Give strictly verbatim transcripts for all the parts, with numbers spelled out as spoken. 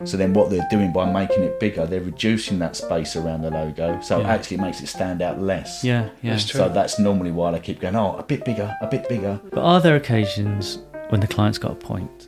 So then what they're doing by making it bigger, they're reducing that space around the logo. So Yeah. actually it makes it stand out less. Yeah, yeah. That's true. So that's normally why they keep going, oh, a bit bigger, a bit bigger. But are there occasions when the client's got a point?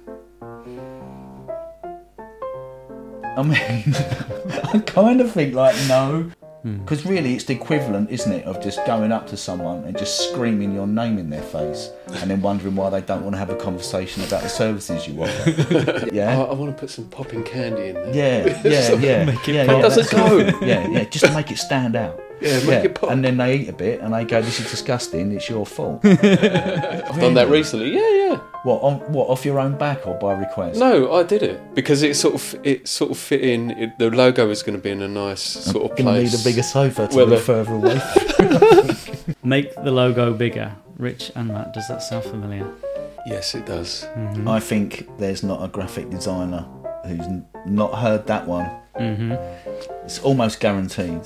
I mean, I kind of think like no. Hmm. Because really it's the equivalent, isn't it, of just going up to someone and just screaming your name in their face and then wondering why they don't want to have a conversation about the services you offer. I, Yeah? I want to put some popping candy in there. Yeah, yeah, yeah. Make it yeah, pop. yeah, Does it that's go? it. Yeah, yeah, just to make it stand out. Yeah, make Yeah, it pop. and then they eat a bit and they go, this is disgusting, it's your fault. I've done that recently. Yeah, yeah. What, on, what, off your own back or by request? No, I did it because it sort of it sort of fit in. It, the logo is going to be in a nice sort of I'm going to place. need a bigger sofa to Where be the- further away. Make the logo bigger. Rich and Matt, does that sound familiar? Yes, it does. Mm-hmm. I think there's not a graphic designer who's n- not heard that one. Mm-hmm. It's almost guaranteed.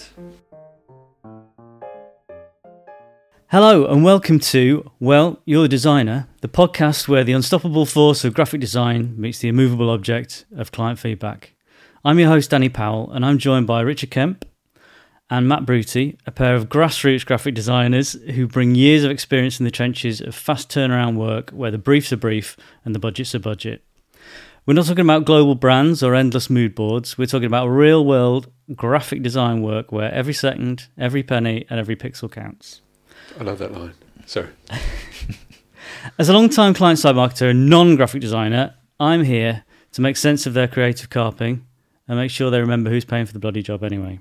Hello and welcome to Well, You're the Designer, the podcast where the unstoppable force of graphic design meets the immovable object of client feedback. I'm your host, Danny Powell, and I'm joined by Richard Kemp and Matt Bruty, a pair of grassroots graphic designers who bring years of experience in the trenches of fast turnaround work where the briefs are brief and the budget's a budget. We're not talking about global brands or endless mood boards. We're talking about real-world graphic design work where every second, every penny and every pixel counts. I love that line. Sorry. As a long-time client-side marketer and non-graphic designer, I'm here to make sense of their creative carping and make sure they remember who's paying for the bloody job anyway.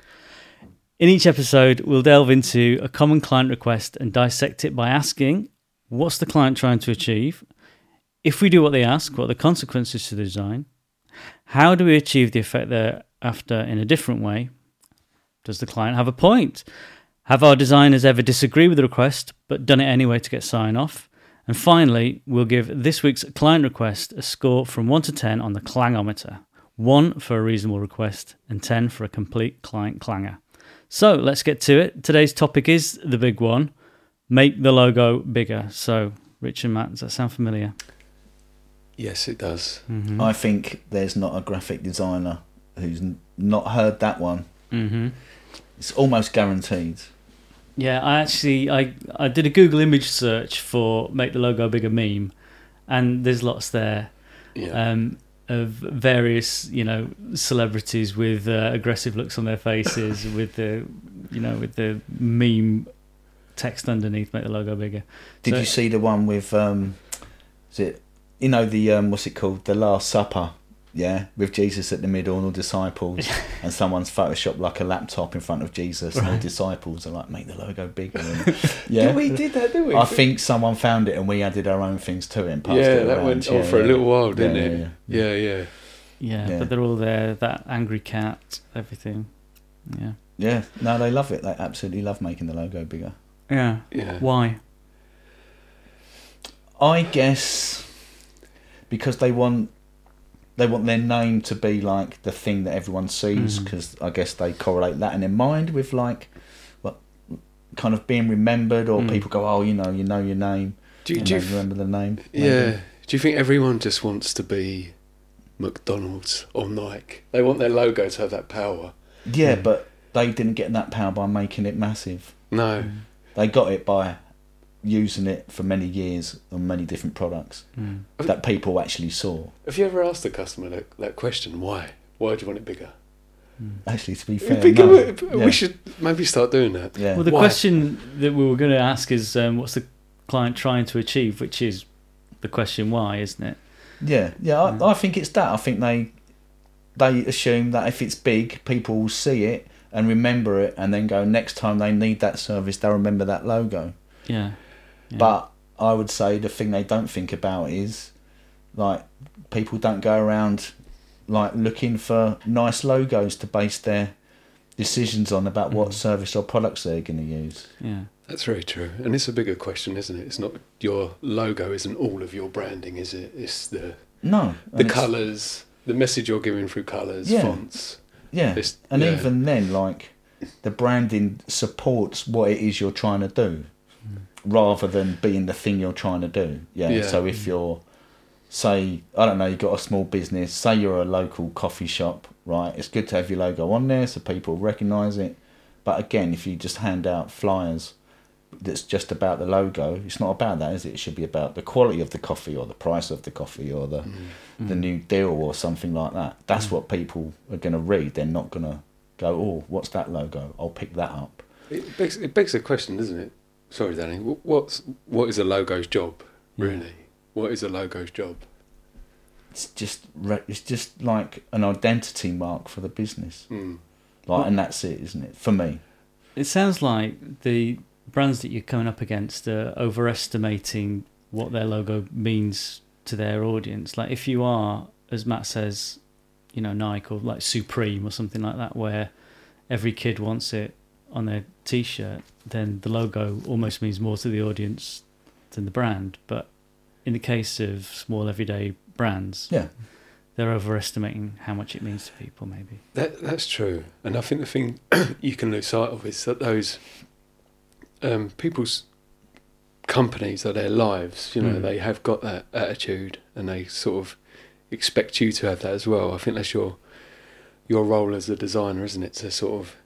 In each episode, we'll delve into a common client request and dissect it by asking, what's the client trying to achieve? If we do what they ask, what are the consequences to the design? How do we achieve the effect they're after in a different way? Does the client have a point? Have our designers ever disagreed with the request, but done it anyway to get sign-off? And finally, we'll give this week's client request a score from one to ten on the clangometer. one for a reasonable request, and ten for a complete client clanger. So let's get to it. Today's topic is the big one, make the logo bigger. So, Rich and Matt, does that sound familiar? Yes, it does. Mm-hmm. I think there's not a graphic designer who's n- not heard that one. Mm-hmm. It's almost guaranteed. Yeah, I actually I, I did a Google image search for make the logo bigger meme, and there's lots there Yeah. um, of various you know celebrities with uh, aggressive looks on their faces with the you know with the meme text underneath make the logo bigger. Did So- you see the one with, um, is it, you know, the, um, what's it called? The Last Supper, yeah? With Jesus at the middle and all disciples. And someone's photoshopped like a laptop in front of Jesus and all Right. disciples are like, make the logo bigger. And, yeah. Yeah, we did that, didn't we? I think someone found it and we added our own things to it and passed yeah, it that around. went yeah, on for yeah. a little while, didn't Yeah, it? yeah, Yeah, yeah. Yeah, Yeah. but they're all there. That angry cat, everything. Yeah, Yeah, no, they love it. They absolutely love making the logo bigger. yeah. Yeah. Why? I guess because they want they want their name to be like the thing that everyone sees, Mm. because I guess they correlate that in their mind with like what kind of being remembered, or Mm. people go, oh, you know, you know your name, Do, you- and do you they f- remember the name. maybe. yeah. Do you think everyone just wants to be McDonald's or Nike? They want their logo to have that power. yeah, Mm. but they didn't get that power by making it massive. No. Mm. They got it by using it for many years on many different products Mm. that people actually saw. Have you ever asked a customer that, that question? Why? Why do you want it bigger? Actually, to be fair, Bigger- no. We Yeah. should maybe start doing that. Yeah. Well, the Why? question that we were going to ask is, um, what's the client trying to achieve? Which is the question why, isn't it? Yeah, yeah, I, Mm. I think it's that. I think they they assume that if it's big, people will see it and remember it, and then go next time they need that service, they'll remember that logo. Yeah. yeah. But I would say the thing they don't think about is like people don't go around like looking for nice logos to base their decisions on about what Mm. service or products they're going to use. yeah. That's very true. And it's a bigger question, isn't it? It's not your logo isn't all of your branding, is it? It's the No, the and it's- colours, the message you're giving through colours, Yeah. fonts. Yeah, It's- and yeah. even then, like the branding supports what it is you're trying to do, rather than being the thing you're trying to do. Yeah. Yeah. So if you're say, I don't know, you've got a small business, say you're a local coffee shop, right? It's good to have your logo on there so people recognise it. But again, if you just hand out flyers that's just about the logo, it's not about that, is it? It should be about the quality of the coffee or the price of the coffee or the, Mm. the new deal or something like that. That's Mm. what people are going to read. They're not going to go, oh, what's that logo? I'll pick that up. It begs, it begs the question, doesn't it? Sorry, Danny. wh- What's what is a logo's job, really? Yeah. What is a logo's job? It's just re- it's just like an identity mark for the business. Mm. Like, and that's it, isn't it? For me. It sounds like the brands that you're coming up against are overestimating what their logo means to their audience. Like if you are, as Matt says, you know, Nike or like Supreme or something like that, where every kid wants it on their T-shirt, then the logo almost means more to the audience than the brand. But in the case of small everyday brands, Yeah. they're overestimating how much it means to people, maybe. That that's true, and I think the thing you can lose sight of is that those um, people's companies are their lives. You know, Mm. they have got that attitude, and they sort of expect you to have that as well. I think that's your your role as a designer, isn't it? To sort of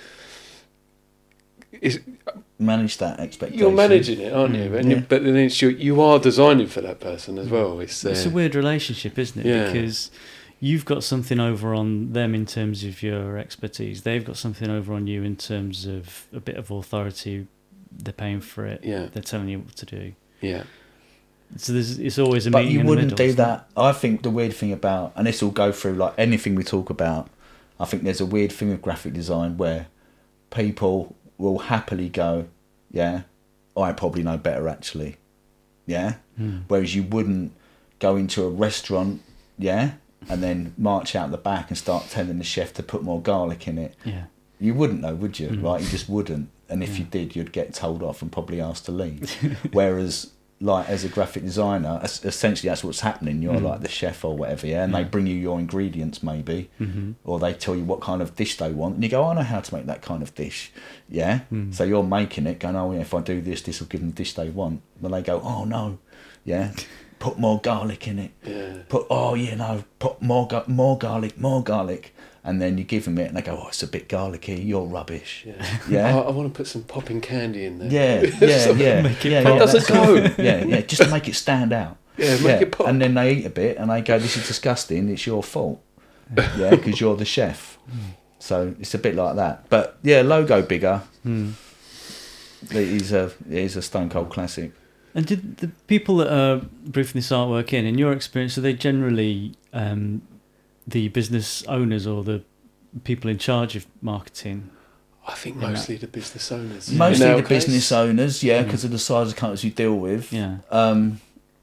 is Manage that expectation. you're managing it, aren't you? Mm. And Yeah. you, but then it's you, you are designing for that person as well. It's, uh, It's a weird relationship, isn't it? Yeah. Because you've got something over on them in terms of your expertise. They've got something over on you in terms of a bit of authority. They're paying for it. Yeah. They're telling you what to do. yeah. So there's, it's always a But meeting you in the wouldn't middle, do isn't it? that. I think the weird thing about, and this will go through like anything we talk about, I think there's a weird thing with graphic design where people will happily go, yeah, I probably know better actually. Yeah. Hmm. Whereas you wouldn't go into a restaurant, yeah, and then march out the back and start telling the chef to put more garlic in it. Yeah. You wouldn't know, would you? Mm. Right? You just wouldn't. And if Yeah. you did, you'd get told off and probably asked to leave. Whereas, like, as a graphic designer, es- essentially that's what's happening. You're Mm. like the chef or whatever, yeah, and Yeah. they bring you your ingredients maybe, Mm-hmm. or they tell you what kind of dish they want, and you go, oh, I know how to make that kind of dish, yeah. Mm. So you're making it, going, oh, yeah, if I do this, this will give them the dish they want. Then they go, oh no, yeah, put more garlic in it. Yeah. Put oh you know put more gar- more garlic, more garlic, and then you give them it, and they go, oh, it's a bit garlicky. You're rubbish. Yeah. Yeah. I, I want to put some popping candy in there. Yeah, yeah, yeah. Make it yeah, pop. yeah, Doesn't that's- go. Yeah, yeah, just to make it stand out. Yeah, make Yeah, it pop. and then they eat a bit, and they go, "This is disgusting. It's your fault." Yeah, because you're the chef. So it's a bit like that. But yeah, logo bigger. Mm. It is a it is a stone cold classic. And did the people that are briefing this artwork in, in your experience, are they generally um, the business owners or the people in charge of marketing? I think Yeah. mostly the business owners. Mostly In our the case, business owners, yeah, Mm. because of the size of companies you deal with. Yeah. Um,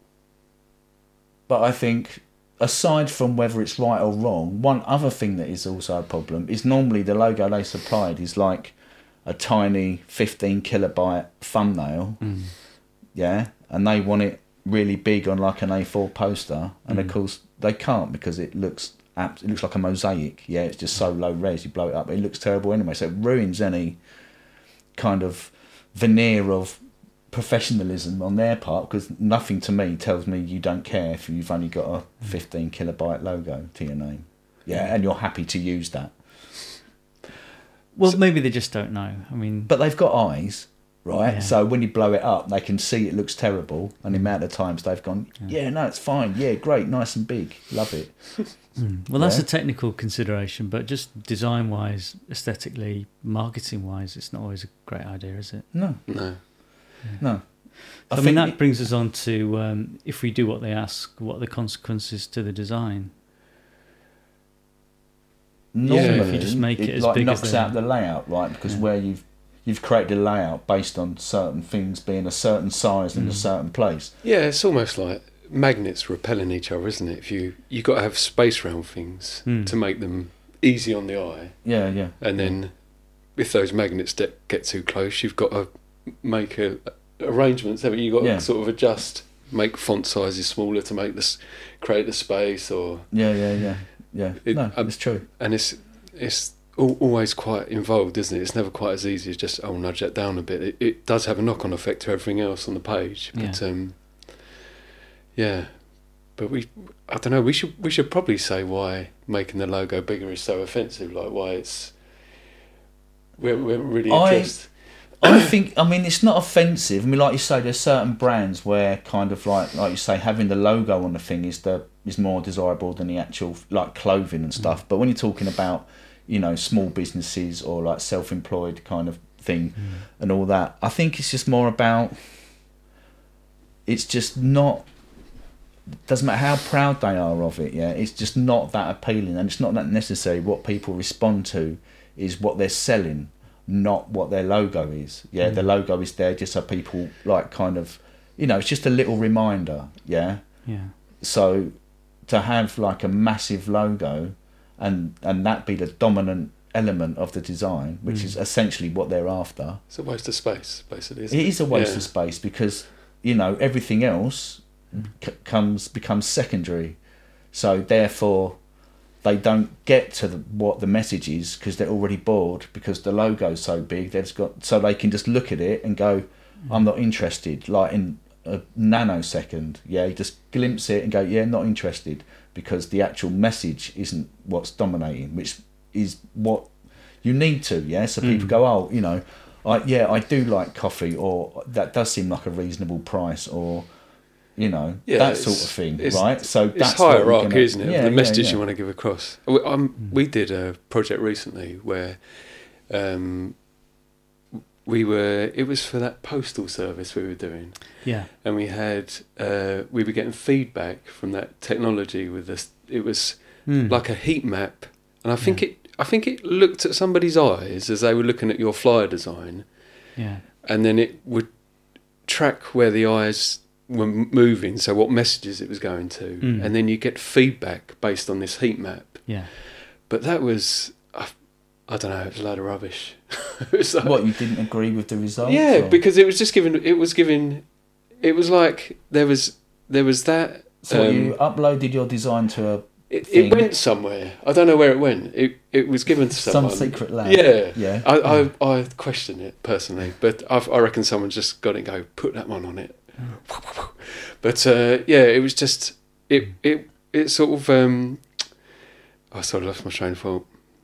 but I think, aside from whether it's right or wrong, one other thing that is also a problem is normally the logo they supplied is like a tiny fifteen kilobyte thumbnail, Mm. yeah, and they want it really big on like an A four poster, and of Mm. course they can't because it looks abs- it looks like a mosaic. Yeah, it's just so low res. You blow it up, it looks terrible anyway. So it ruins any kind of veneer of professionalism on their part, because nothing to me tells me you don't care if you've only got a fifteen kilobyte logo to your name. Yeah, and you're happy to use that. Well, So- maybe they just don't know. I mean, But they've got eyes, right? Yeah. So when you blow it up, they can see it looks terrible, and the amount of times they've gone, Yeah. yeah, no, it's fine. Yeah, great, nice and big. Love it. Mm. well, that's Yeah. a technical consideration, but just design-wise, aesthetically, marketing-wise, it's not always a great idea, is it? No, No. no. I, think mean, that it- brings us on to um, if we do what they ask, what are the consequences to the design? normally if you just make it as like big as knocks they out are. the layout, right? Because Yeah. where you've you've created a layout based on certain things being a certain size in Mm. a certain place. Yeah, it's almost like magnets repelling each other, isn't it? If you you got to have space around things Mm. to make them easy on the eye, Yeah, yeah. and then if those magnets de- get too close, you've got to make a, arrangements. Haven't you? You've got Yeah. to sort of adjust, make font sizes smaller to make this create the space, or Yeah, yeah, yeah, yeah. It- no, um, it's true. and it's it's al- always quite involved, isn't it? It's never quite as easy as just oh nudge that down a bit. It, it does have a knock on effect to everything else on the page, but Yeah. um, yeah, but we, I don't know. We should we should probably say why making the logo bigger is so offensive. Like why it's we haven't, we haven't really I- addressed. I think, I mean, it's not offensive. I mean, like you say, there's certain brands where kind of like, like you say, having the logo on the thing is the is more desirable than the actual like clothing and stuff. Mm. But when you're talking about, you know, small businesses or like self-employed kind of thing mm. and all that, I think it's just more about. It's just not. Doesn't matter how proud they are of it. Yeah, it's just not that appealing, and it's not that necessary. What people respond to is what they're selling, not what their logo is. Yeah, mm. the logo is there just so people like kind of, you know, it's just a little reminder. Yeah. Yeah. So to have like a massive logo and and that be the dominant element of the design, which mm. is essentially what they're after. It's a waste of space, basically. Isn't it, it is a waste yeah. of space because, you know, everything else c- comes becomes secondary. So therefore they don't get to the, what the message is because they're already bored because the logo's so big. They've got so they can just look at it and go, "I'm not interested." Like in a nanosecond, yeah, you just glimpse it and go, "Yeah, not interested," because the actual message isn't what's dominating, which is what you need to. Yeah, so people mm. go, "Oh, you know, I yeah, I do like coffee," or "That does seem like a reasonable price," or you know, yeah, that sort of thing, right? So it's that's hierarchy, gonna, isn't it? Yeah, the message yeah, yeah. you want to give across. We, um, mm. we did a project recently where um, we were. It was for that postal service we were doing. Yeah, and we had uh, we were getting feedback from that technology with this. It was mm. like a heat map, and I think yeah. it. I think it looked at somebody's eyes as they were looking at your flyer design. Yeah, and then it would track where the eyes were moving, so what messages it was going to, mm. and then you get feedback based on this heat map. Yeah, but that was, I, I don't know, it was a load of rubbish. It was like, what, you didn't agree with the results? Yeah, or? because it was just giving. It was giving. It was like there was there was that. So um, you uploaded your design to a. It, it went somewhere. I don't know where it went. It it was given to someone. Some secret lab. Yeah, yeah. I yeah. I, I question it personally, but I've, I reckon someone just got it. And go put that one on it. But uh, yeah, it was just it it it sort of um, I sort of lost my train of thought.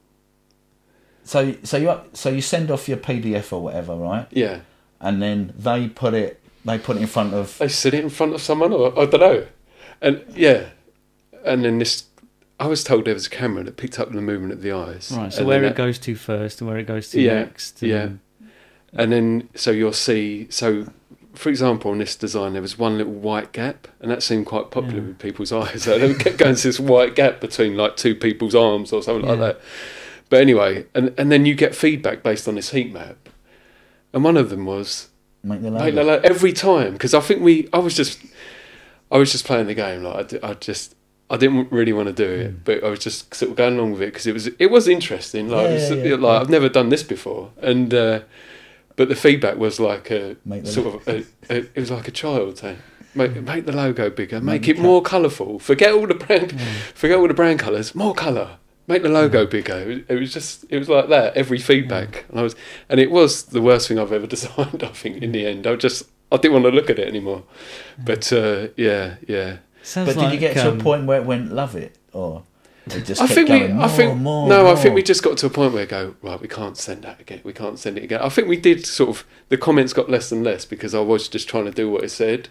So so you so you send off your P D F or whatever, right? Yeah. And then they put it they put it in front of. They sit it in front of someone, or I don't know, and yeah, and then this. I was told there was a camera that picked up the movement of the eyes. Right. So where it that, goes to first, and where it goes to yeah, next. And yeah. And then so you'll see so. For example, on this design, there was one little white gap, and that seemed quite popular yeah. with people's eyes. So they kept going to this white gap between like two people's arms or something yeah. like that. But anyway, and and then you get feedback based on this heat map, and one of them was make the logo. Make the logo every time, because I think we, I was just, I was just playing the game. Like I, I just, I didn't really want to do it, mm. but I was just sort of going along with it because it was, it was interesting. Like, yeah, it was, yeah, yeah, like yeah. I've never done this before, and. Uh, But the feedback was like a sort of a, a, it was like a child saying, "Make make the logo bigger, make, make it more colourful. Forget all the brand, yeah. forget all the brand colours. More colour. Make the logo yeah. bigger." It was, it was just it was like that every feedback, yeah. and I was and it was the worst thing I've ever designed. I think in the end, I just I didn't want to look at it anymore. Yeah. But uh, yeah, yeah. Sounds but did like, you get um, to a point where it went love it or? Just I think we, going, I think more, no, more. I think we just got to a point where we go right. We can't send that again. We can't send it again. I think we did sort of. The comments got less and less because I was just trying to do what it said.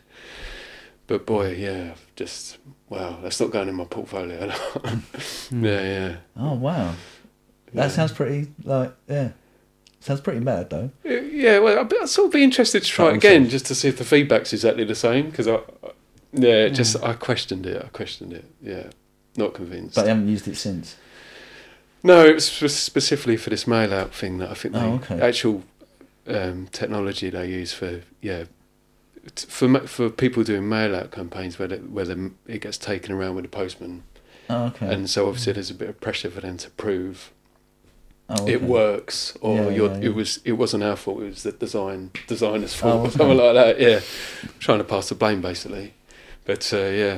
But boy, yeah, just wow, that's not going in my portfolio. yeah, yeah. Oh wow, that yeah. sounds pretty like yeah, sounds pretty bad though. Yeah, well, I'd, I'd sort of be interested to try it again just to see if the feedback's exactly the same because I, yeah, just I questioned it. I questioned it. Yeah. Not convinced. But they haven't used it since? No, it was specifically for this mail out thing that I think the oh, okay. actual um, technology they use for yeah for for people doing mail out campaigns where the, where the, it gets taken around with the postman. Oh, okay. And so obviously there's a bit of pressure for them to prove oh, okay. it works or yeah, you're, yeah, yeah. it was it wasn't our fault. It was the design designer's fault oh, or okay. something like that. Yeah, trying to pass the blame basically. But uh, yeah.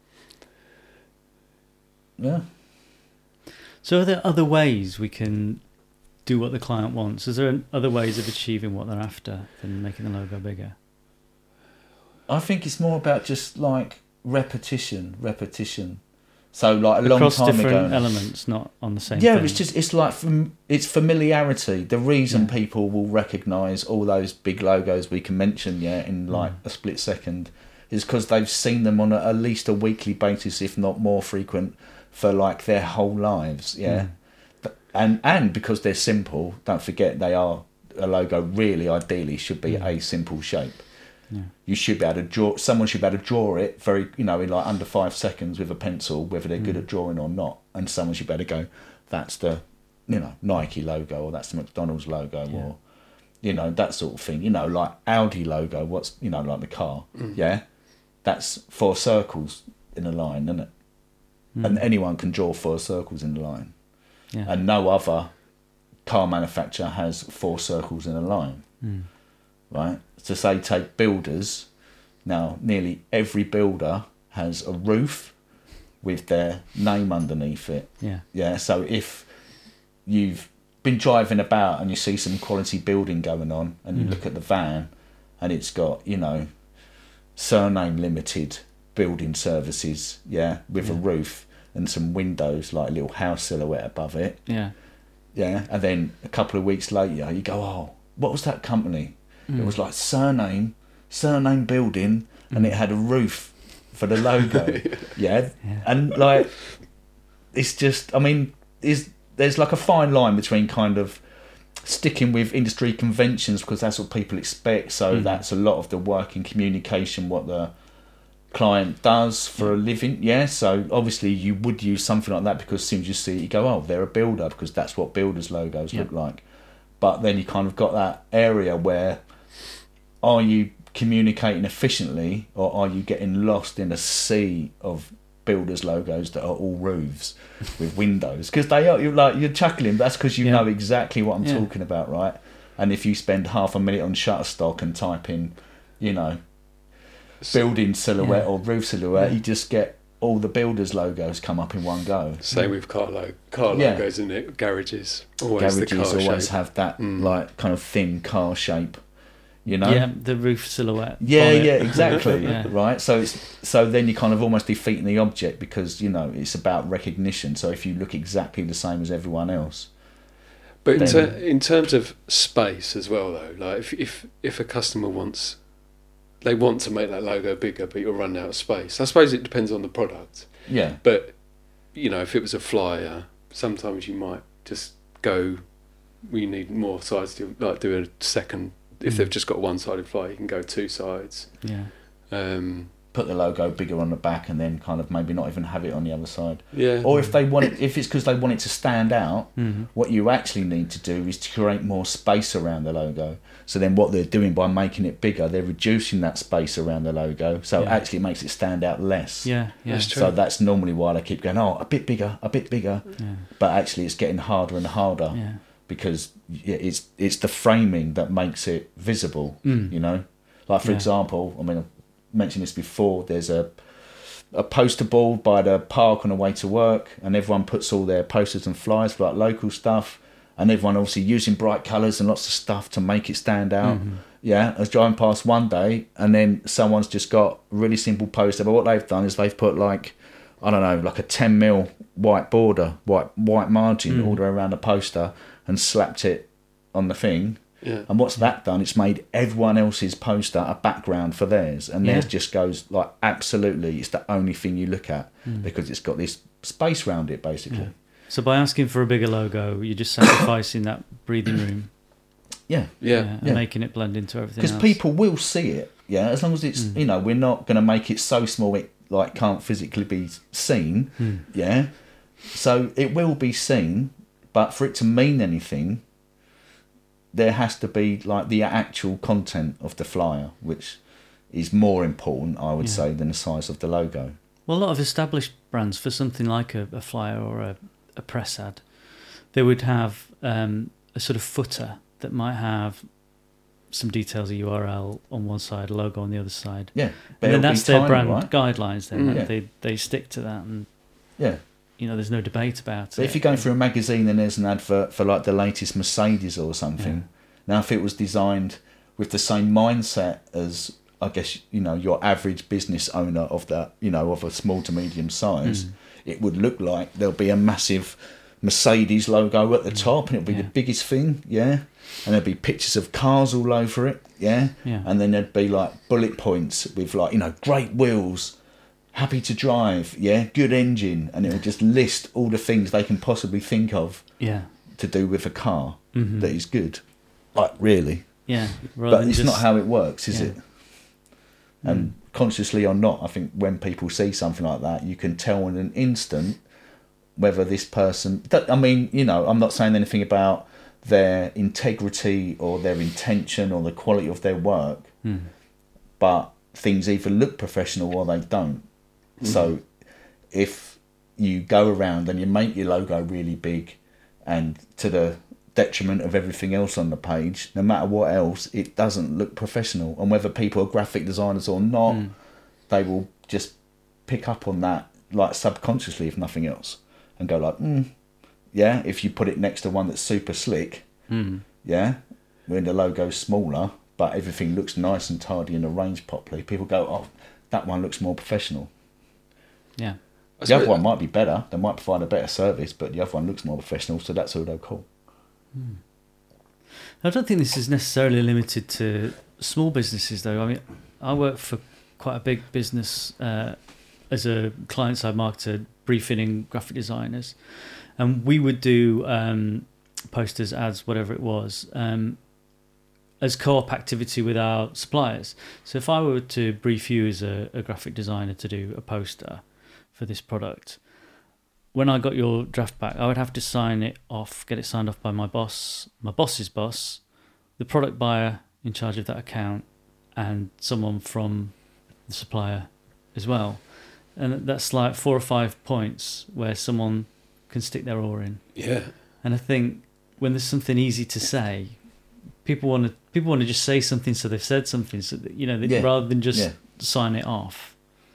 Yeah. So are there other ways we can do what the client wants? Is there other ways of achieving what they're after than making the logo bigger? I think it's more about just like repetition, repetition. So like a long Across time different ago, elements, not on the same. yeah, thing. it's just it's like from it's familiarity. The reason Yeah. people will recognise all those big logos we can mention, yeah, in like Mm. a split second, is because they've seen them on a, at least a weekly basis, if not more frequent, for like their whole lives, yeah. Mm. And and because they're simple, don't forget they are a logo. Really, ideally, should be Mm. a simple shape. Yeah. You should be able to draw. Someone should be able to draw it very, you know, in like under five seconds with a pencil, whether they're good Mm. at drawing or not. And someone should be able to go, that's the, you know, Nike logo, or that's the McDonald's logo, Yeah. or, you know, that sort of thing. You know, like Audi logo. What's, you know, like the car. Mm. Yeah, that's four circles in a line, isn't it? Mm. And anyone can draw four circles in a line. Yeah. And no other car manufacturer has four circles in a line. Mm. Right? So say take builders. Now nearly every builder has a roof with their name underneath it. Yeah. Yeah. So if you've been driving about and you see some quality building going on, and you Mm. look at the van, and it's got, you know, Surname Limited Building Services, yeah, with a Yeah. roof and some windows, like a little house silhouette above it. Yeah. Yeah, and then a couple of weeks later, you go, oh, what was that company? Mm. It was like Surname, Surname Building, and Mm. it had a roof for the logo. yeah. Yeah. And like, it's just, I mean, is there's like a fine line between kind of sticking with industry conventions because that's what people expect. So Mm. that's a lot of the work in communication, what the client does for a living. Yeah, so obviously you would use something like that because as soon as you see it, you go, oh, they're a builder, because that's what builders' logos Yeah. look like. But then you kind of got that area where, are you communicating efficiently, or are you getting lost in a sea of builders' logos that are all roofs with windows? Because they are, you're like, you're chuckling, but that's because you Yeah. know exactly what I'm Yeah. talking about, right? And if you spend half a minute on Shutterstock and type in, you know, building silhouette Yeah. or roof silhouette, Yeah. you just get all the builders' logos come up in one go. Same with car, lo- car Yeah. logos, isn't it? Garages. Always the Garages car always shape. have that Mm. like kind of thin car shape, you know? Yeah. The roof silhouette. Yeah, bonnet. yeah, exactly. Yeah. Right. So it's so then you kind of almost defeating the object because you know it's about recognition. So if you look exactly the same as everyone else, But in, then- ter- in terms of space as well, though, like if if if a customer wants, they want to make that logo bigger, but you're running out of space. I suppose it depends on the product. yeah, But you know, if it was a flyer, sometimes you might just go. We need more sides to like do a second. If Mm. they've just got a one-sided flyer, you can go two sides. Yeah. Um, put the logo bigger on the back and then kind of maybe not even have it on the other side. yeah. Or if they want it, if it's because they want it to stand out, Mm. what you actually need to do is to create more space around the logo. So then what they're doing by making it bigger, they're reducing that space around the logo. So Yeah. actually it makes it stand out less. Yeah. Yeah. That's true. So that's normally why they keep going, oh, a bit bigger, a bit bigger. Yeah. But actually it's getting harder and harder Yeah. because yeah, it's it's the framing that makes it visible, Mm. you know? Like, for Yeah. example, I mean, I've mentioned this before, there's a a poster board by the park on the way to work, and everyone puts all their posters and flyers for like local stuff, and everyone obviously using bright colours and lots of stuff to make it stand out. Mhm. Yeah, I was driving past one day, and then someone's just got a really simple poster, but what they've done is they've put like, I don't know, like a ten mil white border, white white margin Mm. all the way around the poster, and slapped it on the thing. yeah. And what's that done? It's made everyone else's poster a background for theirs, and Yeah. theirs just goes like absolutely. It's the only thing you look at Mm. because it's got this space around it, basically. Yeah. So by asking for a bigger logo, you're just sacrificing that breathing room. Yeah, Yeah. and Yeah. making it blend into everything because else. people will see it. Yeah, as long as it's Mm. you know we're not going to make it so small it like can't physically be seen. Mm. Yeah, so it will be seen, but for it to mean anything, there has to be like the actual content of the flyer, which is more important, I would Yeah. say, than the size of the logo. Well, a lot of established brands, for something like a, a flyer or a, a press ad, they would have um, a sort of footer that might have some details, a U R L on one side, a logo on the other side. Yeah, And then it'll that's be their tiny, brand right? guidelines then. Mm. like Yeah. They they stick to that, and Yeah. you know, there's no debate about But it. if you're going through a magazine and there's an advert for like the latest Mercedes or something, Yeah. now if it was designed with the same mindset as I guess, you know, your average business owner of that, you know, of a small to medium size, mm. it would look like there'll be a massive Mercedes logo at the top, and it'll be yeah. the biggest thing, yeah. And there'd be pictures of cars all over it, yeah. yeah. And then there'd be like bullet points with like, you know, great wheels, happy to drive, yeah, good engine, and it would just list all the things they can possibly think of, yeah, to do with a car mm-hmm. that is good. Like really, yeah. But it's just, not how it works, is yeah. it? And mm. consciously or not, I think when people see something like that, you can tell in an instant whether this person... I mean, you know, I'm not saying anything about their integrity or their intention or the quality of their work, mm. but things either look professional or they don't. Mm. So if you go around and you make your logo really big and to the detriment of everything else on the page, no matter what else, it doesn't look professional. And whether people are graphic designers or not, mm. they will just pick up on that, like subconsciously, if nothing else, and go like, mm, yeah. If you put it next to one that's super slick, mm. yeah, when the logo's smaller but everything looks nice and tidy and arranged properly, people go, oh, that one looks more professional. Yeah. The other one might be better. They might provide a better service, but the other one looks more professional, so that's all they'll call. Hmm. I don't think this is necessarily limited to small businesses, though. I mean, I work for quite a big business uh, as a client-side marketer, briefing in graphic designers, and we would do um, posters, ads, whatever it was, um, as co-op activity with our suppliers. So if I were to brief you as a, a graphic designer to do a poster for this product, when I got your draft back, I would have to sign it off, get it signed off by my boss, my boss's boss, the product buyer in charge of that account, and someone from the supplier as well. And that's like four or five points where someone can stick their oar in. Yeah. And I think when there's something easy to say, people want to people want to just say something, so they've said something, so that, you know, yeah. rather than just yeah. sign it off.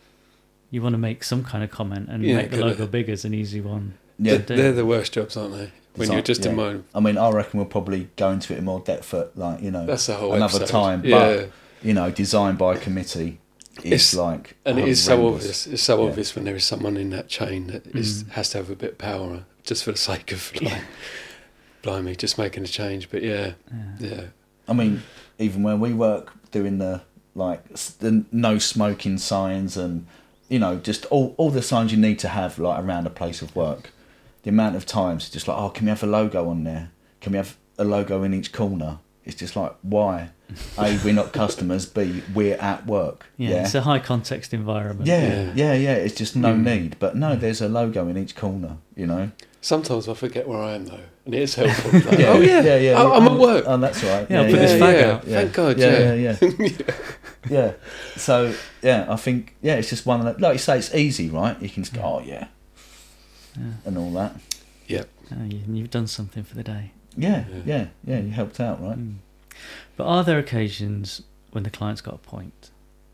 You want to make some kind of comment, and yeah, make the logo big is an easy one. Yeah, they're the worst jobs, aren't they? When like, you're just yeah. in mind. I mean, I reckon we'll probably go into it in more depth at, like, you know, that's a whole another episode. time. Yeah. But you know, design by committee is it's, like, and it is so obvious. It's so yeah. obvious when there is someone in that chain that is mm. has to have a bit of power, just for the sake of like, yeah. blimey, just making a change. But yeah, yeah. yeah. I mean, even when we work doing the like the no smoking signs and, you know, just all, all the signs you need to have like around a place of work. The amount of times it's just like, oh, can we have a logo on there? Can we have a logo in each corner? It's just like, why? A, we're not customers. B, we're at work. Yeah, yeah? It's a high context environment. Yeah, yeah, yeah. yeah. It's just no mm. need. But no, there's a logo in each corner, you know. Sometimes I forget where I am though, and it is helpful. Like, yeah, oh yeah, yeah, yeah. oh, I'm at work. Oh, that's right. Yeah, yeah I'll put yeah, this yeah, flag yeah. out. Yeah. Thank God. Yeah, Yeah, yeah, yeah. yeah. yeah. So yeah, I think yeah, it's just one of the, like you say, it's easy, right? You can just go, oh yeah, yeah. and all that. Yeah. Oh, you, you've done something for the day. Yeah, yeah, yeah. yeah you helped out, right? Mm. But are there occasions when the client's got a point?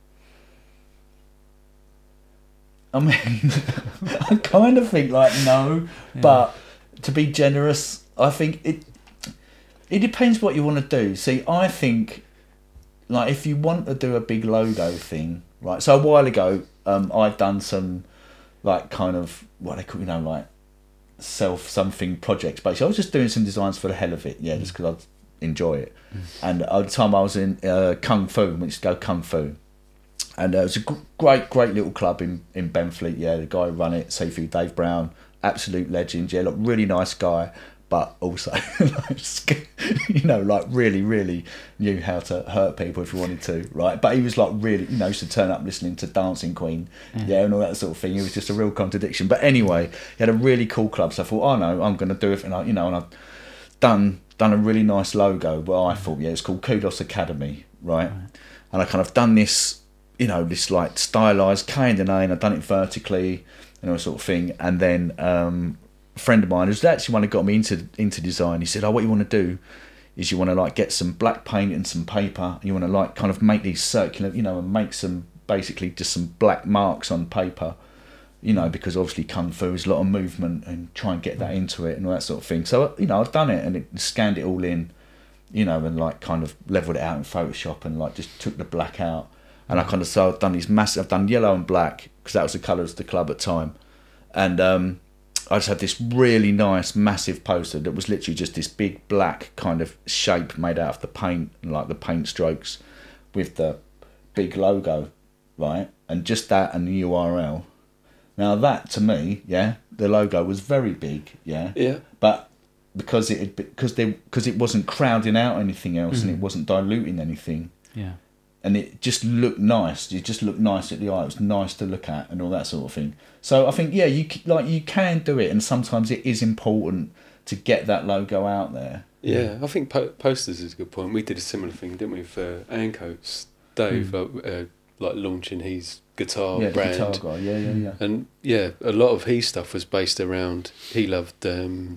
I mean, I kind of think like no, yeah. but to be generous, I think it it depends what you want to do. See, I think like if you want to do a big logo thing, right? So a while ago, um, I'd done some like kind of what they call, you know, like self something projects. Basically, I was just doing some designs for the hell of it, yeah, mm. just because I enjoy it. Mm. And at the time, I was in uh, Kung Fu. We used to go Kung Fu. And uh, it was a g- great, great little club in, in Benfleet. Yeah, the guy who run it, Seafood Dave Brown, absolute legend. Yeah, look, really nice guy, but also, like, you know, like really, really knew how to hurt people if he wanted to, right? But he was like really, you know, used to turn up listening to Dancing Queen, yeah, yeah and all that sort of thing. It was just a real contradiction. But anyway, he had a really cool club. So I thought, oh no, I'm going to do it, and I, you know, and I've done done a really nice logo. Well, I thought, yeah, it's called Kudos Academy, right? right. And I kind of done this. You know, this like stylised K and an A, and I've done it vertically and all sort of thing. And then um, a friend of mine, who's actually one who got me into into design, he said, oh, what you want to do is you want to like get some black paint and some paper, and you want to like kind of make these circular, you know, and make some basically just some black marks on paper, you know, because obviously Kung Fu is a lot of movement, and try and get that into it and all that sort of thing. So, you know, I've done it and it scanned it all in, you know, and like kind of leveled it out in Photoshop and like just took the black out. And I kind of so I've done these massive. I've done yellow and black because that was the colours of the club at the time, and um, I just had this really nice massive poster that was literally just this big black kind of shape made out of the paint and like the paint strokes with the big logo, right? And just that and the U R L. Now that to me, yeah, the logo was very big, yeah. Yeah. But because it had, because they because it wasn't crowding out anything else mm. and it wasn't diluting anything. Yeah. And it just looked nice. It just looked nice at the eye. It was nice to look at and all that sort of thing. So I think yeah, you like you can do it, and sometimes it is important to get that logo out there. Yeah, I think po- posters is a good point. We did a similar thing, didn't we, for Ancoats? Dave, mm. like, uh, like launching his guitar yeah, brand. Yeah, guitar guy. Yeah, yeah, yeah. And yeah, a lot of his stuff was based around. He loved um,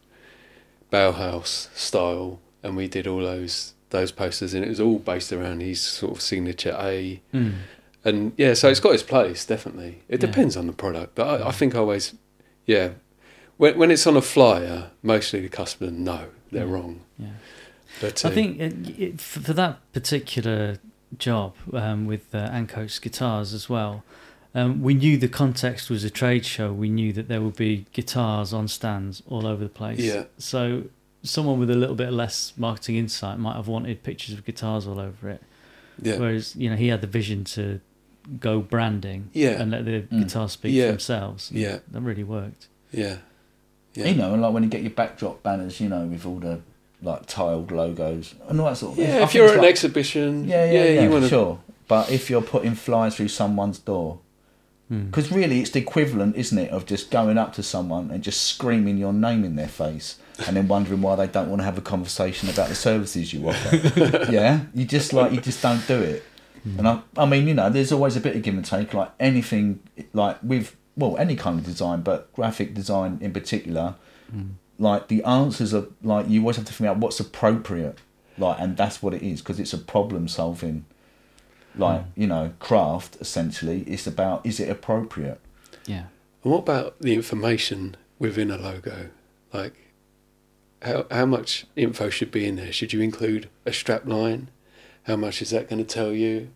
Bauhaus style, and we did all those those posters, and it was all based around his sort of signature A. Mm. And yeah, so it's got its place, definitely. It Yeah. depends on the product, but I, I think I always, yeah, when when it's on a flyer, mostly the customer know they're Yeah. wrong. Yeah. But I uh, think it, it, for for that particular job um, with uh, Ancoats guitars as well, um, we knew the context was a trade show. We knew that there would be guitars on stands all over the place. Yeah. So someone with a little bit less marketing insight might have wanted pictures of guitars all over it. yeah, Whereas, you know, he had the vision to go branding Yeah. and let the Mm. guitars speak Yeah. for themselves. Yeah. That really worked. yeah, yeah. You know, and like when you get your backdrop banners, you know, with all the like tiled logos and all that sort of thing. Yeah, I if think you're it's at an like- exhibition, yeah, yeah, yeah, you want to. sure. But if you're putting flyers through someone's door, Mm. because really it's the equivalent, isn't it, of just going up to someone and just screaming your name in their face and then wondering why they don't want to have a conversation about the services you offer. Yeah, you just like you just don't do it. Mm. And I, I mean, you know, there's always a bit of give and take, like anything, like with well, any kind of design, but graphic design in particular. Mm. Like the answers are like you always have to figure out what's appropriate, like, and that's what it is because it's a problem solving. Like, Mm. you know, craft, essentially, it's about, is it appropriate? Yeah. And what about the information within a logo? Like, how how much info should be in there? Should you include a strap line? How much is that going to tell you?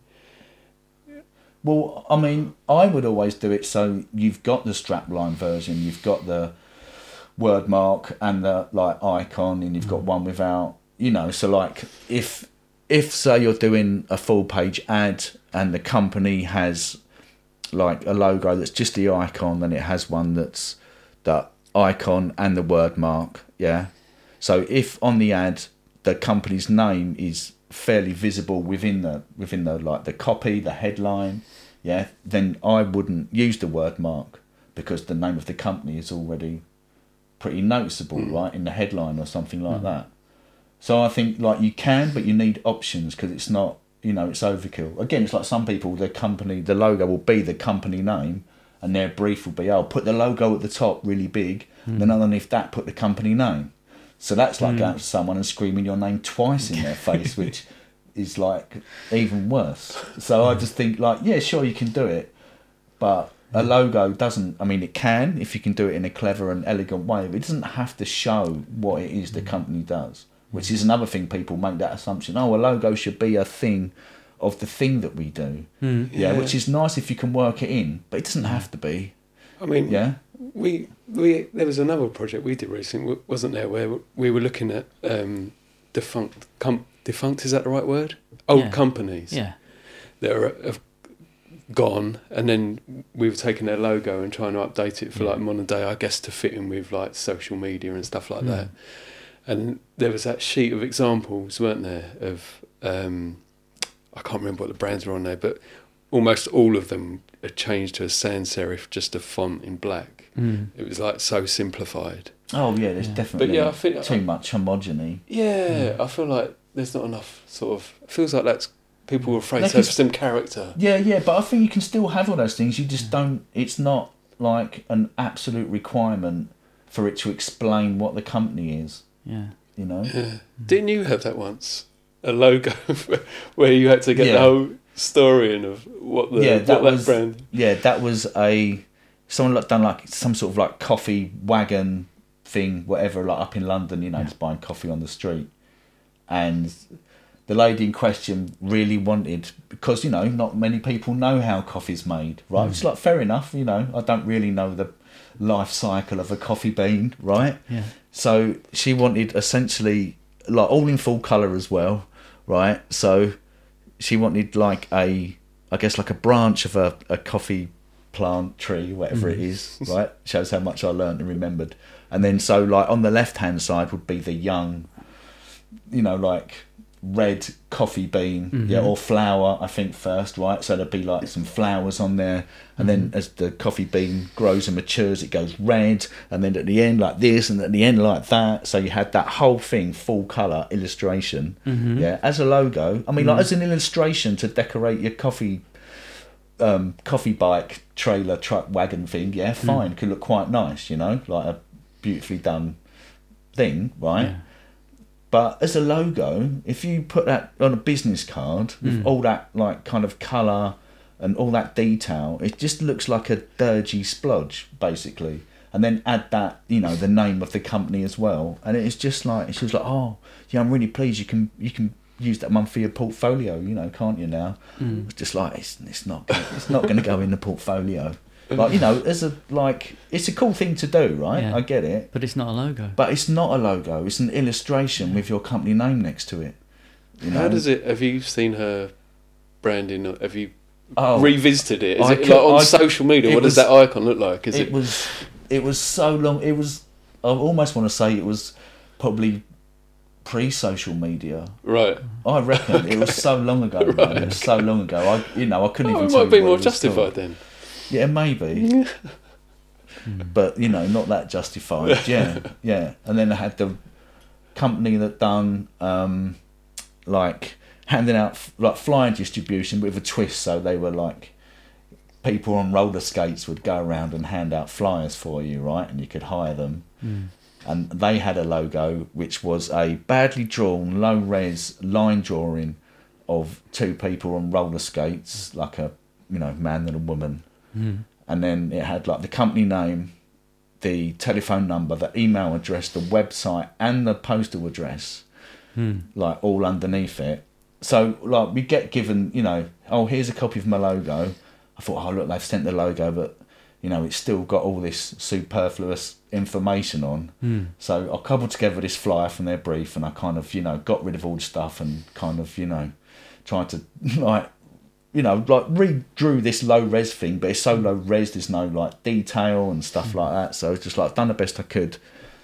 Well, I mean, I would always do it so you've got the strapline version, you've got the word mark and the, like, icon, and you've got one without, you know, so, like, if, if say, you're doing a full-page ad and the company has, like, a logo that's just the icon, then it has one that's the icon and the word mark, yeah? So if on the ad the company's name is fairly visible within the within the like the copy, the headline, yeah, then I wouldn't use the word mark because the name of the company is already pretty noticeable, Mm. right, in the headline or something like Mm. that. So I think like you can, but you need options because it's not, you know, it's overkill. Again, it's like some people, the company, the logo will be the company name, and their brief will be, oh, put the logo at the top really big, Mm. then underneath that put the company name. So that's like Mm. going to someone and screaming your name twice in their face, which is like even worse. So I just think like, yeah, sure you can do it, but a logo doesn't, I mean it can if you can do it in a clever and elegant way, but it doesn't have to show what it is the company does, which is another thing people make that assumption, oh, a logo should be a thing of the thing that we do. Mm. Yeah, Yeah. which is nice if you can work it in, but it doesn't have to be. I mean, Yeah. we we there was another project we did recently, wasn't there, where we were looking at um, defunct com- defunct is that the right word? Old Yeah. companies Yeah. that are, have gone, and then we were taking their logo and trying to update it for Yeah. like modern day, I guess, to fit in with like social media and stuff like Mm. that. And there was that sheet of examples, weren't there, of um, I can't remember what the brands were on there, but almost all of them had changed to a sans serif, just a font in black. Mm. It was like so simplified. Oh yeah, there's Yeah. definitely But yeah, I think too much homogeny. Yeah, I feel like there's not enough sort of. It feels like that's people are afraid They to have can- some character. Yeah, yeah, but I think you can still have all those things. You just don't. It's not like an absolute requirement for it to explain what the company is. Yeah. You know. Yeah. Didn't you have that once? A logo where you had to get Yeah. the whole story in of what the Yeah, what that that, was- brand. Yeah, that was a someone like done like some sort of like coffee wagon thing, whatever, like up in London. You know, Yeah. just buying coffee on the street, and the lady in question really wanted, because, you know, not many people know how coffee's made, right? Mm. It's like, fair enough, you know, I don't really know the life cycle of a coffee bean, right? Yeah. So she wanted essentially, like, all in full colour as well, right? So she wanted like a, I guess like a branch of a, a coffee plant tree, whatever mm. it is, right? Shows how much I learned and remembered. And then so like on the left hand side would be the young, you know, like red coffee bean, mm-hmm. yeah, or flower, I think first, right? So there'd be like some flowers on there, and mm-hmm. then as the coffee bean grows and matures, it goes red, and then at the end like this, and at the end like that. So you had that whole thing, full colour illustration, mm-hmm. yeah, as a logo. I mean, mm-hmm. like as an illustration to decorate your coffee, um, coffee bike trailer truck wagon thing, yeah, fine, mm-hmm. could look quite nice, you know, like a beautifully done thing, right? Yeah. But as a logo, if you put that on a business card with mm. all that like kind of colour and all that detail, it just looks like a dirgy splodge, basically. And then add that, you know, the name of the company as well. And it's just like, she was like, oh, yeah, I'm really pleased you can you can use that one for your portfolio, you know, can't you now? Mm. It's just like, it's, it's not gonna, it's not going to go in the portfolio. Like, you know, as a like, it's a cool thing to do, right? Yeah. I get it, but it's not a logo. But it's not a logo. It's an illustration yeah. with your company name next to it. You How know? does it? Have you seen her branding? Have you oh, revisited it? Is I it could, like on I, social media? What was, does that icon look like? Is it, it was? It was so long. It was. I almost want to say it was probably pre-social media. Right. I reckon okay. It was so long ago. Right, man. It was so long ago. I, you know, I couldn't oh, even. It tell might be you more it justified called. then. Yeah, maybe. But, you know, not that justified. Yeah, yeah. And then I had the company that done, um, like, handing out, like, flyer distribution with a twist. So they were, like, people on roller skates would go around and hand out flyers for you, right? And you could hire them. Mm. And they had a logo which was a badly drawn, low-res line drawing of two people on roller skates, like a, you know, man and a woman. Mm. And then it had like the company name, the telephone number, the email address, the website, and the postal address, hmm. like all underneath it. So like we get given, you know, oh, here's a copy of my logo. I thought, oh look, they've sent the logo, but you know, it's still got all this superfluous information on. Hmm. So I cobbled together this flyer from their brief, and I kind of, you know, got rid of all the stuff and kind of, you know, tried to like. You know, like redrew this low res thing, but it's so low res, there's no like detail and stuff mm. like that. So it's just like I've done the best I could,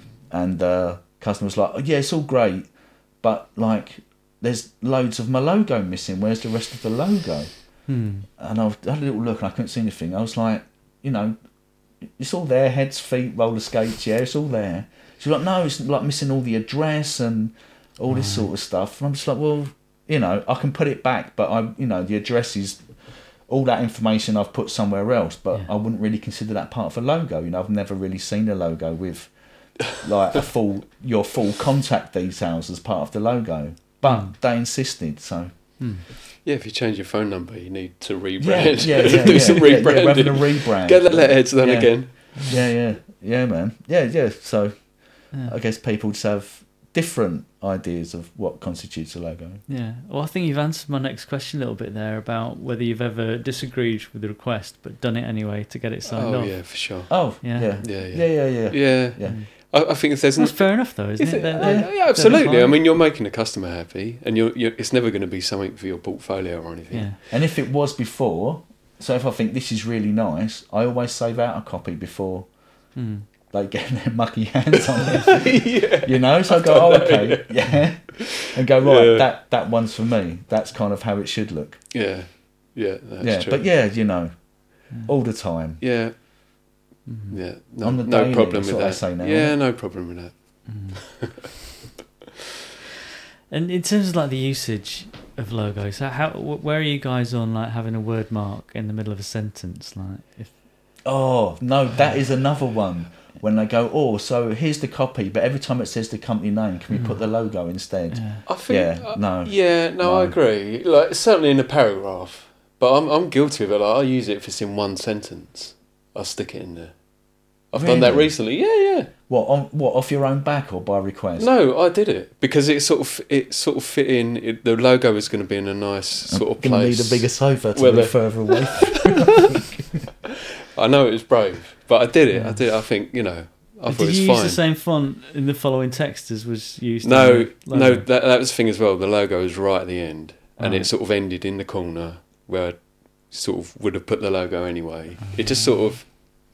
and uh, customer was like, oh, "Yeah, it's all great, but like there's loads of my logo missing. Where's the rest of the logo?" Mm. And I had a little look, and I couldn't see anything. I was like, "You know, it's all there: heads, feet, roller skates. Yeah, it's all there." She was like, "No, it's like missing all the address and all this right. sort of stuff." And I'm just like, "Well." You know, I can put it back, but I, you know, the address is all that information I've put somewhere else, but yeah. I wouldn't really consider that part of a logo. You know, I've never really seen a logo with like a full, your full contact details as part of the logo, but mm. they insisted, so. Mm. Yeah, if you change your phone number, you need to rebrand. Yeah, yeah, yeah, do yeah, some rebranding. rebranding. Yeah, yeah, we're rebrand. Get the letterheads done yeah. again. Yeah, yeah, yeah, man. Yeah, yeah. So, yeah. I guess people just have different ideas of what constitutes a logo. Yeah. Well, I think you've answered my next question a little bit there about whether you've ever disagreed with the request but done it anyway to get it signed oh, off. Oh, yeah, for sure. Oh, yeah. Yeah, yeah, yeah. Yeah, yeah, yeah. Yeah. yeah. Mm. I, I think if there's... That's fair enough, though, isn't it? it? They're, They're, they're, yeah, absolutely. they're I mean, you're making a customer happy, and you're, you're, it's never going to be something for your portfolio or anything. Yeah. And if it was before, so if I think this is really nice, I always save out a copy before... Mm. They get their mucky hands on it, yeah. You know. So I go, oh, okay, yeah, and go right. Yeah. That that one's for me. That's kind of how it should look. Yeah, yeah, that's yeah. true. But yeah, you know, all the time. Yeah, mm-hmm. yeah. No, on the no daily, problem with what that. I say now, yeah, no problem with that. Mm. And in terms of like the usage of logos, how, how where are you guys on like having a word mark in the middle of a sentence, like if? Oh no, that is another one. When they go, oh, so here's the copy, but every time it says the company name, can we mm. put the logo instead? Yeah. I think, yeah, uh, no, yeah, no, no, I agree. Like certainly in a paragraph, but I'm I'm guilty of it. Like, I use it if it's in one sentence. I'll stick it in there. I've Really? done that recently. Yeah, yeah. What on what off your own back or by request? No, I did it because it sort of it sort of fit in. It, the logo was going to be in a nice sort of I'm gonna place. need a bigger sofa to where move the- further away. I know it was brave, but I did it. I did. I think you know. I thought Did it was you fine. use the same font in the following text as was used? in No, the logo? no, that, that was the thing as well. The logo was right at the end, and Right. it sort of ended in the corner where I sort of would have put the logo anyway. It just sort of.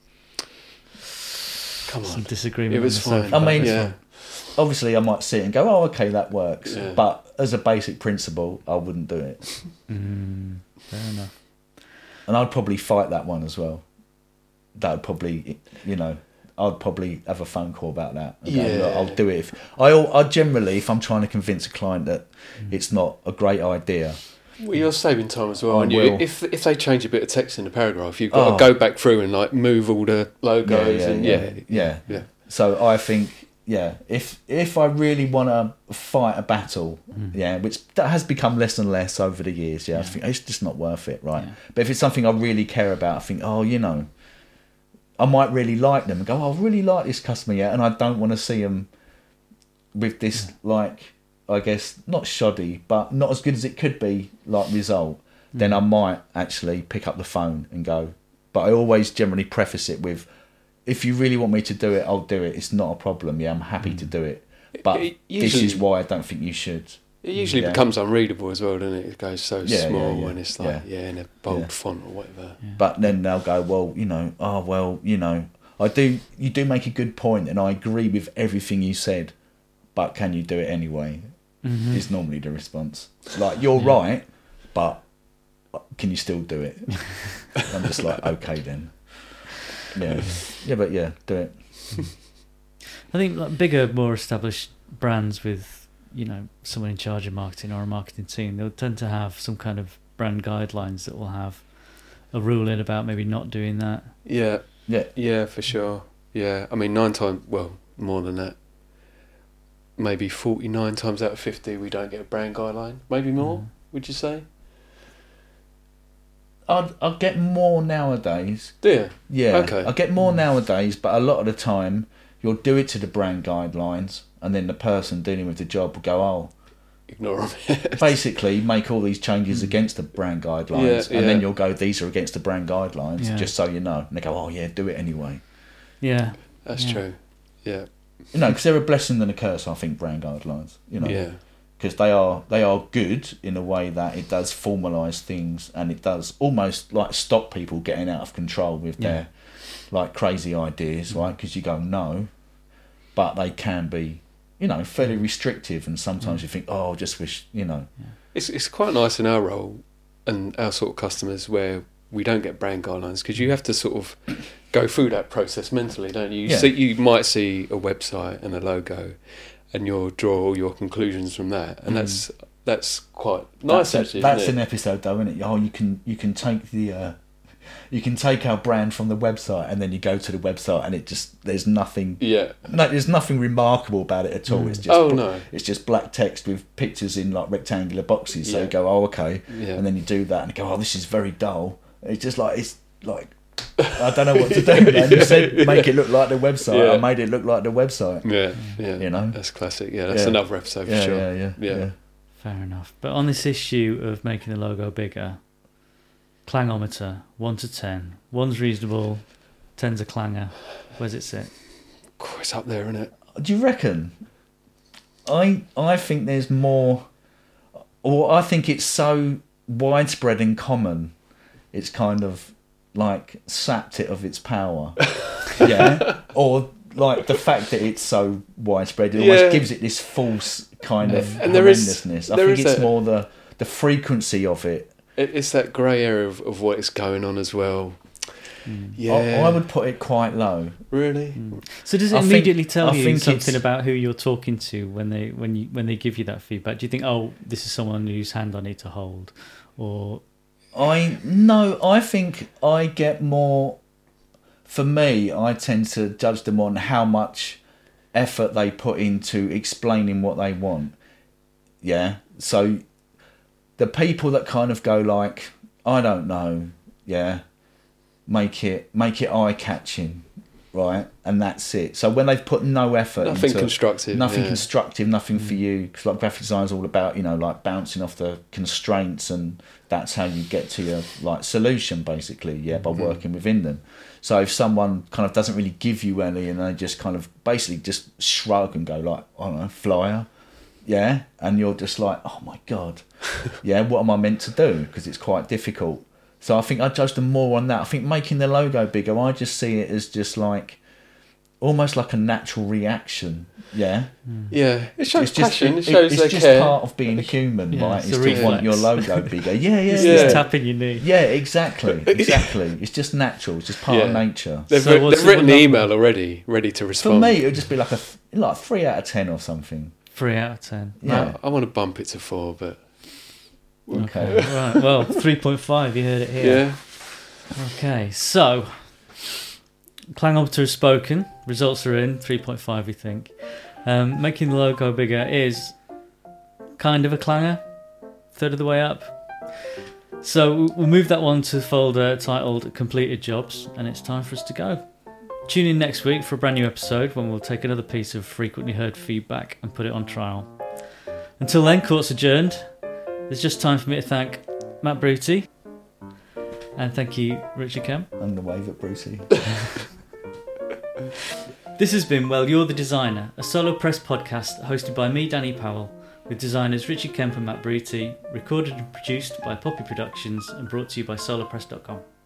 Come Some on. disagreement. It was on the fine. sofa, I mean, but yeah. it's Obviously, I might see it and go, "Oh, okay, that works." Yeah. But as a basic principle, I wouldn't do it, fine. Mm, fair enough. and I'd probably fight that one as well. That would probably, you know, I'd probably have a phone call about that. And go, Yeah. "Look, I'll do it if I. I generally, if I'm trying to convince a client that it's not a great idea, Well, you're saving time as well. I aren't you? will. If if they change a bit of text in the paragraph, you've got Oh. to go back through and like move all the logos yeah, and yeah, yeah, yeah. yeah. So I think, yeah, if if I really want to fight a battle, yeah, which that has become less and less over the years, yeah, I Yeah. think it's just not worth it, right? Yeah. But if it's something I really care about, I think, oh, you know, I might really like them and go, oh, I really like this customer, yeah, and I don't want to see them with this, like, I guess, not shoddy, but not as good as it could be, like, result, then I might actually pick up the phone and go. But I always generally preface it with, if you really want me to do it, I'll do it. It's not a problem. Yeah, I'm happy to do it. But It- it this is usually- why I don't think you should. It usually Yeah. becomes unreadable as well, doesn't it? It goes so Yeah, yeah, small yeah, and it's like yeah, yeah. in a bold Yeah. font or whatever. But then they'll go, well, you know, oh, well, you know, I do, you do make a good point and I agree with everything you said, but can you do it anyway? Mhm. Is normally the response. Like, you're Yeah. right, but can you still do it? I'm just like, okay then. Yeah. Yeah, but yeah, do it. I think like bigger, more established brands with, you know, someone in charge of marketing or a marketing team, they'll tend to have some kind of brand guidelines that will have a rule in about maybe not doing that. Yeah, Yeah. yeah, for sure. Yeah, I mean, nine times, well, more than that. Maybe forty-nine times out of fifty, we don't get a brand guideline. Maybe more, Mm. would you say? I'd, I'd get more nowadays. Do you? Yeah, Okay. I get more nowadays, but a lot of the time you'll do it to the brand guidelines, and then the person dealing with the job will go, "Oh, Ignore them. basically make all these changes against the brand guidelines," Yeah, and then yeah. you'll go, "These are against the brand guidelines," Yeah. just so you know. And they go, "Oh yeah, do it anyway." Yeah. That's Yeah. true. Yeah, You know, because they're a blessing and a curse. I think brand guidelines. You know, yeah, because they are they are good in a way that it does formalise things and it does almost like stop people getting out of control with Yeah. their like crazy ideas, right? Because you go no, but they can be, you know, fairly restrictive, and sometimes you think, oh, I just wish, you know, It's it's quite nice in our role and our sort of customers where we don't get brand guidelines because you have to sort of go through that process mentally, don't you? You, Yeah. see, you might see a website and a logo, and you'll draw all your conclusions from that, and Mm. that's that's quite nice that's, a- actually. that's isn't an it? episode though, isn't it? Oh, you can you can take the uh, you can take our brand from the website, and then you go to the website, and it just there's nothing. Yeah. No, there's nothing remarkable about it at all. Mm. It's just Oh bl- no. it's just black text with pictures in like rectangular boxes. So Yeah. you go, oh, okay, Yeah. and then you do that, and you go, oh, this is very dull. It's just like it's like I don't know what to do. And you said make it look like the website. Yeah. I made it look like the website. yeah, yeah, You know? that's classic. Yeah, that's Yeah. another episode for Yeah, sure. yeah, yeah, Yeah. yeah. Fair enough. But on this issue of making the logo bigger, clangometer, one to ten. One's reasonable, ten's a clanger. Where's it sit? Oh, it's up there, isn't it? Do you reckon? I I think there's more, or I think it's so widespread and common. It's kind of like sapped it of its power. Yeah, or like the fact that it's so widespread, it almost Yeah. gives it this false kind of And there is- horrendousness. I there think is it's a- more the the frequency of it. it it's that grey area of, of what is going on as well. Mm. Yeah, I, I would put it quite low. really. Mm. So does it I think- immediately tell I you think something it's- about who you're talking to when they when you when they give you that feedback? Do you think, oh, this is someone whose hand I need to hold, or I no, I think I get more. For me, I tend to judge them on how much effort they put into explaining what they want. Yeah, so the people that kind of go like, I don't know, yeah, make it make it eye catching, right, and that's it. So when they've put no effort Nothing into constructive. nothing yeah. constructive, nothing for you, because like graphic design is all about, you know, like bouncing off the constraints, and that's how you get to your like solution, basically, yeah, by Mm-hmm. working within them. So if someone kind of doesn't really give you any, and they just kind of basically just shrug and go like, I don't know, flyer, yeah, and you're just like, oh my god, yeah, what am I meant to do? Because it's quite difficult. So I think I judge them more on that. I think making the logo bigger, I just see it as just like almost like a natural reaction. Yeah, Yeah, it shows it's just, passion. It, it- shows it's they just care. part of being human, Yeah, right? it's Is a to reflex. want your logo bigger. Yeah, yeah, It's yeah. just Yeah. tapping your knee. Yeah, exactly, exactly. It's just natural. It's just part of Yeah. nature. They've, So writ- what's they've the written the number? email already, ready to For respond. me, it would just be like a th- like three out of ten or something. Three out of ten. Yeah. No, I want to bump it to four, but Okay. Right. Well, three point five. You heard it here. yeah. Okay. So, Clangopter has spoken. Results are in. three point five, we think. Um, making the logo bigger is kind of a clanger. Third of the way up. So we'll move that one to the folder titled Completed Jobs, and it's time for us to go. Tune in next week for a brand new episode when we'll take another piece of frequently heard feedback and put it on trial. Until then, court's adjourned. It's just time for me to thank Matt Bruty, and thank you, Richard Kemp. I'm the wave at Brucey. This has been Well, You're the Designer, a solo press podcast hosted by me, Danny Powell, with designers Richard Kemp and Matt Bruty, recorded and produced by Poppy Productions and brought to you by solar press dot com.